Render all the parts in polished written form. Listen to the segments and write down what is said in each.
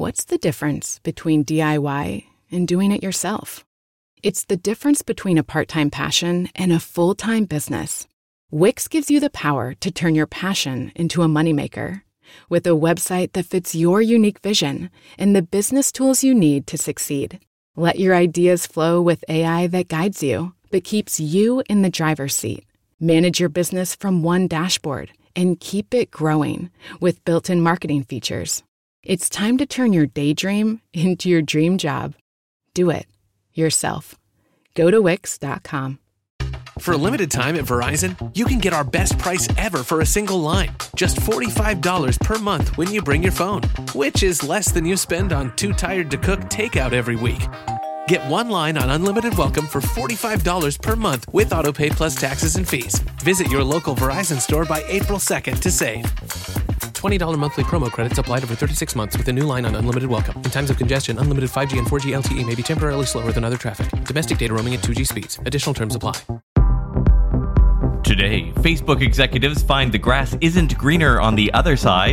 what's the difference between DIY and doing it yourself? It's the difference between a part-time passion and a full-time business. Wix gives you the power to turn your passion into a moneymaker. With a website that fits your unique vision and the business tools you need to succeed. Let your ideas flow with AI that guides you, but keeps you in the driver's seat. Manage your business from one dashboard and keep it growing with built-in marketing features. It's time to turn your daydream into your dream job. Do it yourself. Go to Wix.com. For a limited time at Verizon, you can get our best price ever for a single line. Just $45 per month when you bring your phone, which is less than you spend on Too Tired to Cook takeout every week. Get one line on Unlimited Welcome for $45 per month with AutoPay plus taxes and fees. Visit your local Verizon store by April 2nd to save. $20 monthly promo credits applied over 36 months with a new line on Unlimited Welcome. In times of congestion, unlimited 5G and 4G LTE may be temporarily slower than other traffic. Domestic data roaming at 2G speeds. Additional terms apply. Today, Facebook executives find the grass isn't greener on the other side.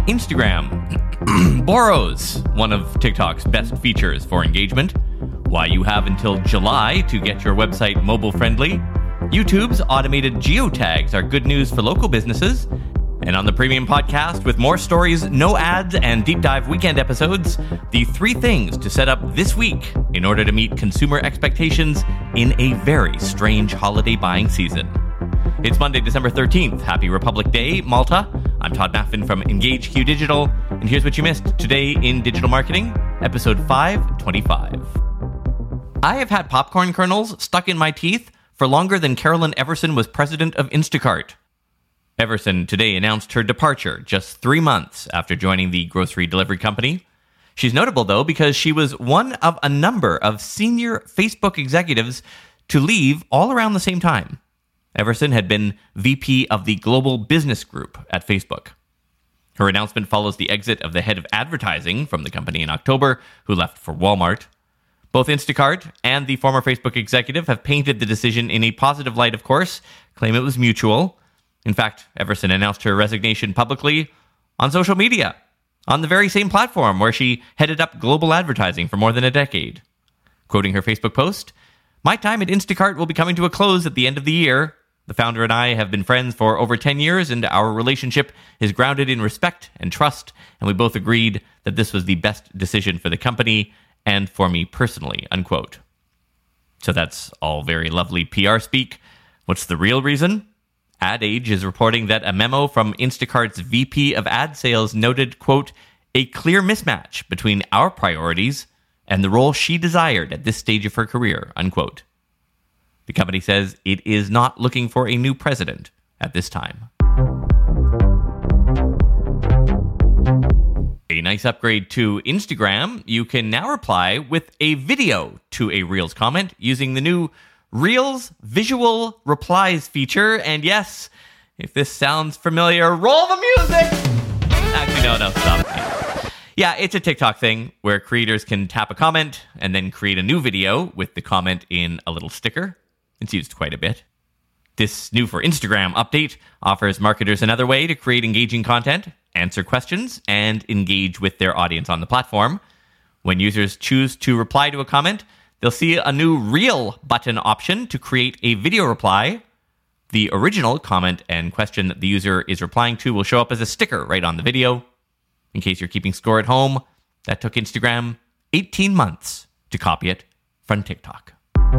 Instagram borrows one of TikTok's best features for engagement. Why you have until July to get your website mobile-friendly. YouTube's automated geotags are good news for local businesses. And on the Premium Podcast, with more stories, no ads, and deep dive weekend episodes, the 3 things to set up this week in order to meet consumer expectations in a very strange holiday buying season. It's Monday, December 13th. Happy Republic Day, Malta. I'm Todd Maffin from EngageQ Digital, and here's what you missed today in digital marketing, episode 525. I have had popcorn kernels stuck in my teeth for longer than Carolyn Everson was president of Instacart. Everson today announced her departure just 3 months after joining the grocery delivery company. She's notable, though, because she was one of a number of senior Facebook executives to leave all around the same time. Everson had been VP of the Global Business Group at Facebook. Her announcement follows the exit of the head of advertising from the company in October, who left for Walmart. Both Instacart and the former Facebook executive have painted the decision in a positive light, of course, claim it was mutual. In fact, Everson announced her resignation publicly on social media, on the very same platform where she headed up global advertising for more than a decade. Quoting her Facebook post, "My time at Instacart will be coming to a close at the end of the year. The founder and I have been friends for over 10 years, and our relationship is grounded in respect and trust, and we both agreed that this was the best decision for the company and for me personally," unquote. So that's all very lovely PR speak. What's the real reason? Ad Age is reporting that a memo from Instacart's VP of ad sales noted, quote, "a clear mismatch between our priorities and the role she desired at this stage of her career," unquote. The company says it is not looking for a new president at this time. A nice upgrade to Instagram. You can now reply with a video to a Reels comment using the new Reels Visual Replies feature. And yes, if this sounds familiar, roll the music! Actually, no, stop. Yeah, it's a TikTok thing where creators can tap a comment and then create a new video with the comment in a little sticker. It's used quite a bit. This new for Instagram update offers marketers another way to create engaging content, answer questions, and engage with their audience on the platform. When users choose to reply to a comment, they'll see a new Reel button option to create a video reply. The original comment and question that the user is replying to will show up as a sticker right on the video. In case you're keeping score at home, that took Instagram 18 months to copy it from TikTok.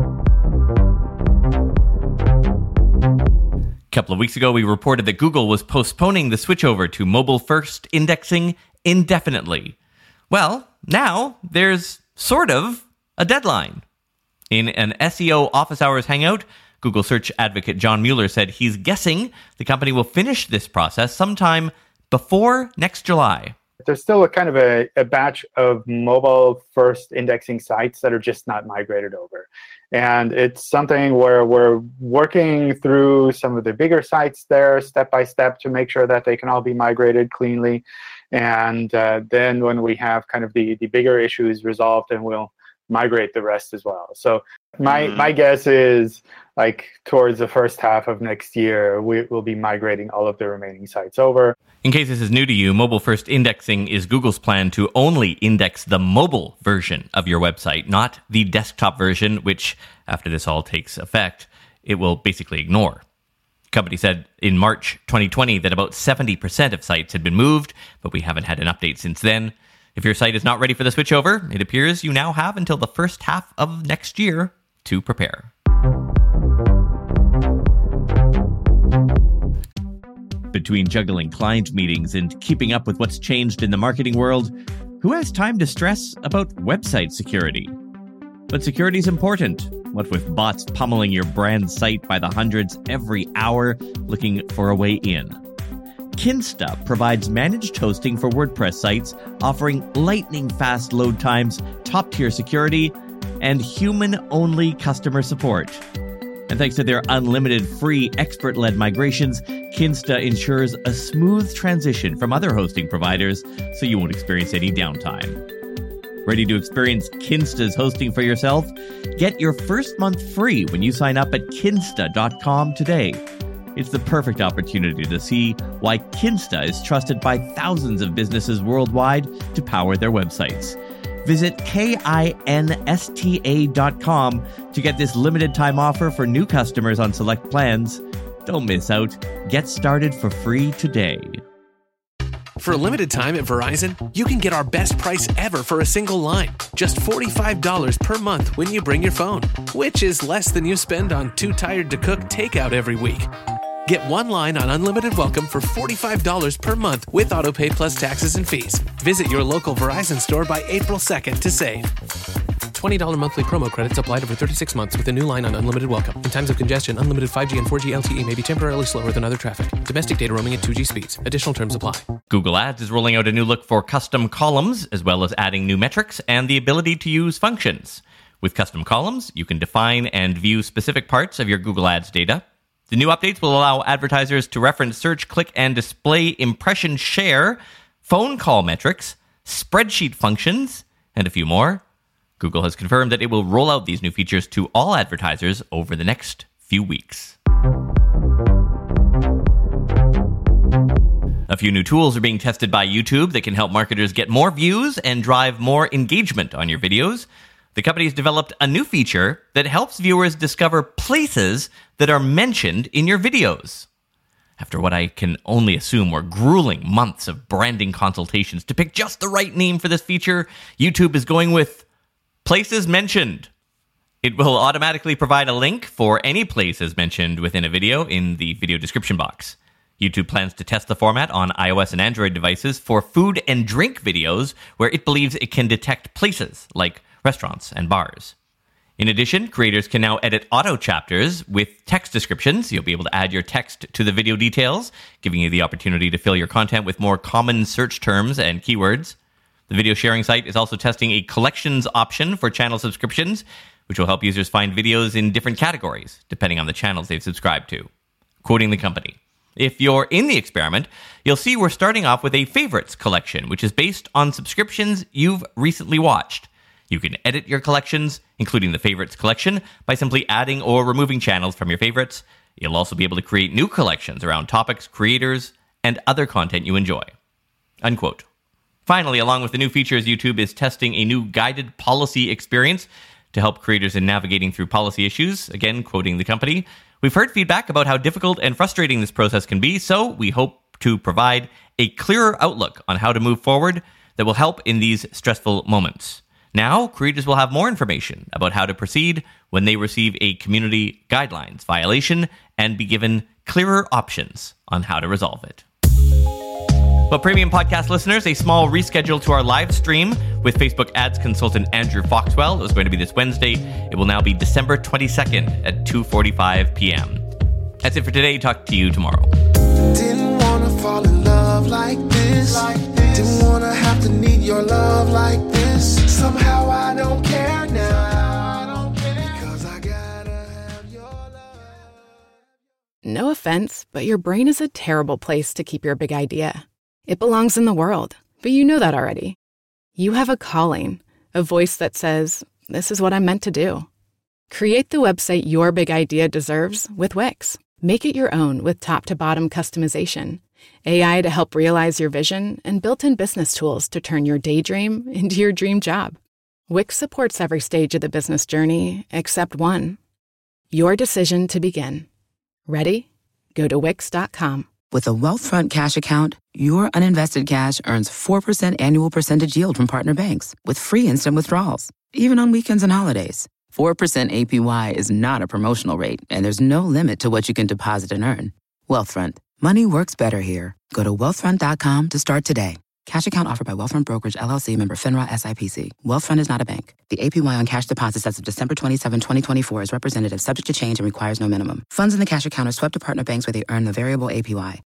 A couple of weeks ago, we reported that Google was postponing the switchover to mobile-first indexing indefinitely. Well, now there's sort of a deadline. In an SEO office hours hangout, Google search advocate John Mueller said he's guessing the company will finish this process sometime before next July. There's still a kind of a batch of mobile-first indexing sites that are just not migrated over. And it's something where we're working through some of the bigger sites there step by step to make sure that they can all be migrated cleanly. And then when we have kind of the bigger issues resolved, then we'll migrate the rest as well. So my guess is like towards the first half of next year, we will be migrating all of the remaining sites over. In case this is new to you, mobile-first indexing is Google's plan to only index the mobile version of your website, not the desktop version, which, after this all takes effect, it will basically ignore. The company said in March 2020 that about 70% of sites had been moved, but we haven't had an update since then. If your site is not ready for the switchover, it appears you now have until the first half of next year to prepare. Between juggling client meetings and keeping up with what's changed in the marketing world, who has time to stress about website security? But security is important. What with bots pummeling your brand site by the hundreds every hour, looking for a way in. Kinsta provides managed hosting for WordPress sites, offering lightning-fast load times, top-tier security, and human-only customer support. And thanks to their unlimited free expert-led migrations, Kinsta ensures a smooth transition from other hosting providers so you won't experience any downtime. Ready to experience Kinsta's hosting for yourself? Get your first month free when you sign up at kinsta.com today. It's the perfect opportunity to see why Kinsta is trusted by thousands of businesses worldwide to power their websites. Visit kinsta.com to get this limited time offer for new customers on select plans. Don't miss out. Get started for free today. For a limited time at Verizon, you can get our best price ever for a single line. Just $45 per month when you bring your phone, which is less than you spend on Too Tired to Cook takeout every week. Get one line on Unlimited Welcome for $45 per month with AutoPay plus taxes and fees. Visit your local Verizon store by April 2nd to save. $20 monthly promo credits applied over 36 months with a new line on Unlimited Welcome. In times of congestion, unlimited 5G and 4G LTE may be temporarily slower than other traffic. Domestic data roaming at 2G speeds. Additional terms apply. Google Ads is rolling out a new look for custom columns, as well as adding new metrics and the ability to use functions. With custom columns, you can define and view specific parts of your Google Ads data. The new updates will allow advertisers to reference search, click, and display impression share, phone call metrics, spreadsheet functions, and a few more. Google has confirmed that it will roll out these new features to all advertisers over the next few weeks. A few new tools are being tested by YouTube that can help marketers get more views and drive more engagement on your videos. The company has developed a new feature that helps viewers discover places that are mentioned in your videos. After what I can only assume were grueling months of branding consultations to pick just the right name for this feature, YouTube is going with Places Mentioned. It will automatically provide a link for any places mentioned within a video in the video description box. YouTube plans to test the format on iOS and Android devices for food and drink videos where it believes it can detect places like restaurants and bars. In addition, creators can now edit auto chapters with text descriptions. You'll be able to add your text to the video details, giving you the opportunity to fill your content with more common search terms and keywords. The video sharing site is also testing a collections option for channel subscriptions, which will help users find videos in different categories, depending on the channels they've subscribed to. Quoting the company, "If you're in the experiment, you'll see we're starting off with a favorites collection, which is based on subscriptions you've recently watched. You can edit your collections, including the favorites collection, by simply adding or removing channels from your favorites. You'll also be able to create new collections around topics, creators, and other content you enjoy." Unquote. Finally, along with the new features, YouTube is testing a new guided policy experience to help creators in navigating through policy issues. Again, quoting the company, "We've heard feedback about how difficult and frustrating this process can be, so we hope to provide a clearer outlook on how to move forward that will help in these stressful moments. Now, creators will have more information about how to proceed when they receive a community guidelines violation and be given clearer options on how to resolve it." Well, premium podcast listeners, a small reschedule to our live stream with Facebook ads consultant Andrew Foxwell. It was going to be this Wednesday. It will now be December 22nd at 2:45 p.m. That's it for today. Talk to you tomorrow. Didn't want to fall in love like this. Didn't want to have to need your love like this. Somehow I don't care now. Because I gotta have your love. No offense, but your brain is a terrible place to keep your big idea. It belongs in the world, but you know that already. You have a calling, a voice that says, this is what I'm meant to do. Create the website your big idea deserves with Wix. Make it your own with top-to-bottom customization, AI to help realize your vision, and built-in business tools to turn your daydream into your dream job. Wix supports every stage of the business journey except one. Your decision to begin. Ready? Go to Wix.com. With a Wealthfront cash account, your uninvested cash earns 4% annual percentage yield from partner banks with free instant withdrawals, even on weekends and holidays. 4% APY is not a promotional rate, and there's no limit to what you can deposit and earn. Wealthfront. Money works better here. Go to wealthfront.com to start today. Cash account offered by Wealthfront Brokerage, LLC, member FINRA SIPC. Wealthfront is not a bank. The APY on cash deposits as of December 27, 2024 is representative, subject to change, and requires no minimum. Funds in the cash account are swept to partner banks where they earn the variable APY.